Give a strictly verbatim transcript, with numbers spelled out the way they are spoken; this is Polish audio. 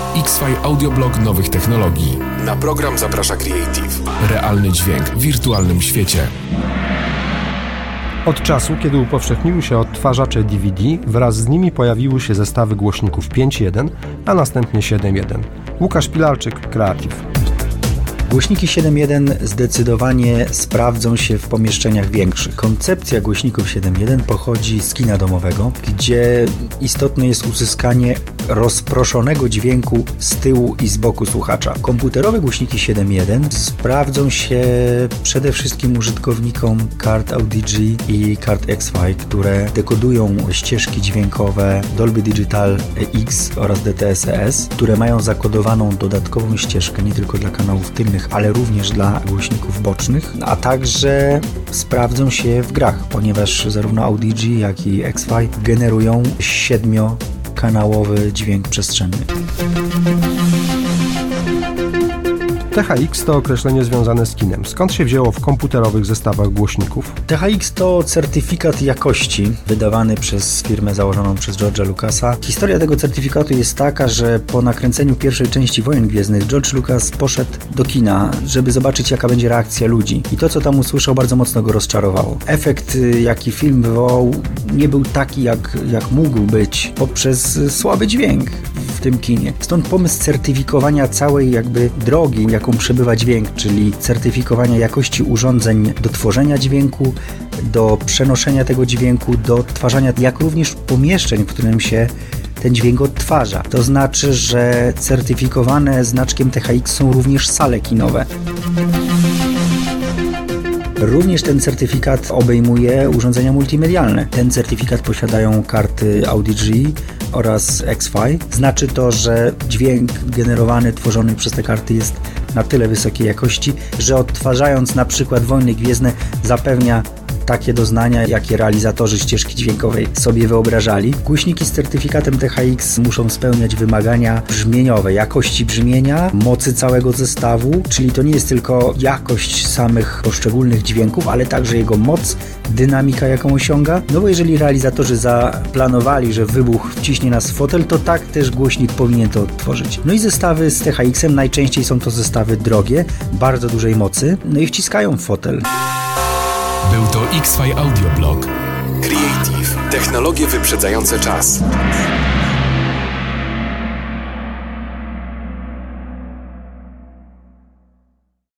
X-Fi Audioblog nowych technologii. Na program zaprasza Creative. Realny dźwięk w wirtualnym świecie. Od czasu, kiedy upowszechniły się odtwarzacze D V D, wraz z nimi pojawiły się zestawy głośników pięć jeden, a następnie siedem jeden. Łukasz Pilarczyk, Creative. Głośniki siedem jeden zdecydowanie sprawdzą się w pomieszczeniach większych. Koncepcja głośników siedem jeden pochodzi z kina domowego, gdzie istotne jest uzyskanie rozproszonego dźwięku z tyłu i z boku słuchacza. Komputerowe głośniki siedem jeden sprawdzą się przede wszystkim użytkownikom kart Audi G i kart X-Fi, które dekodują ścieżki dźwiękowe Dolby Digital X oraz D T S S, które mają zakodowaną dodatkową ścieżkę nie tylko dla kanałów tylnych, ale również dla głośników bocznych, a także sprawdzą się w grach, ponieważ zarówno Audi G, jak i X-Fi generują siedmiokanałowy dźwięk przestrzenny. T H X to określenie związane z kinem. Skąd się wzięło w komputerowych zestawach głośników? T H X to certyfikat jakości wydawany przez firmę założoną przez George'a Lucasa. Historia tego certyfikatu jest taka, że po nakręceniu pierwszej części Wojen Gwiezdnych George Lucas poszedł do kina, żeby zobaczyć, jaka będzie reakcja ludzi. I to, co tam usłyszał, bardzo mocno go rozczarowało. Efekt, jaki film wywołał, nie był taki, jak, jak mógł być poprzez słaby dźwięk w tym kinie. Stąd pomysł certyfikowania całej jakby drogi, jaką przebywa dźwięk, czyli certyfikowania jakości urządzeń do tworzenia dźwięku, do przenoszenia tego dźwięku, do odtwarzania, jak również pomieszczeń, w którym się ten dźwięk odtwarza. To znaczy, że certyfikowane znaczkiem T H X są również sale kinowe. Również ten certyfikat obejmuje urządzenia multimedialne. Ten certyfikat posiadają karty Audi G oraz X-Fi. Znaczy to, że dźwięk generowany, tworzony przez te karty jest na tyle wysokiej jakości, że odtwarzając na przykład Wojny Gwiezdne zapewnia takie doznania, jakie realizatorzy ścieżki dźwiękowej sobie wyobrażali. Głośniki z certyfikatem T H X muszą spełniać wymagania brzmieniowe, jakości brzmienia, mocy całego zestawu, czyli to nie jest tylko jakość samych poszczególnych dźwięków, ale także jego moc, dynamika, jaką osiąga. No bo jeżeli realizatorzy zaplanowali, że wybuch wciśnie nas w fotel, to tak też głośnik powinien to odtworzyć. No i zestawy z T H X-em najczęściej są to zestawy drogie, bardzo dużej mocy, no i wciskają w fotel. Był to X-Fi Audioblog. Creative. Technologie wyprzedzające czas.